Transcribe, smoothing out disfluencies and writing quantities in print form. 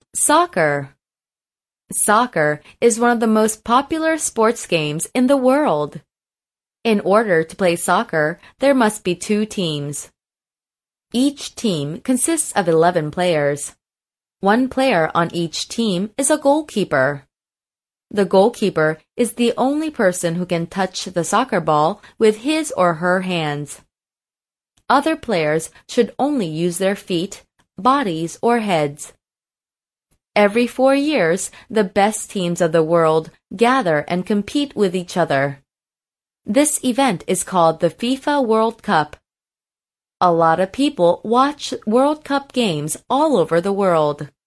Soccer. Soccer is one of the most popular sports games in the world. In order to play soccer, there must be two teams. Each team consists of 11 players. One player on each team is a goalkeeper. The goalkeeper is the only person who can touch the soccer ball with his or her hands. Other players should only use their feet, bodies, or heads. Every 4 years, the best teams of the world gather and compete with each other. This event is called the FIFA World Cup. A lot of people watch World Cup games all over the world.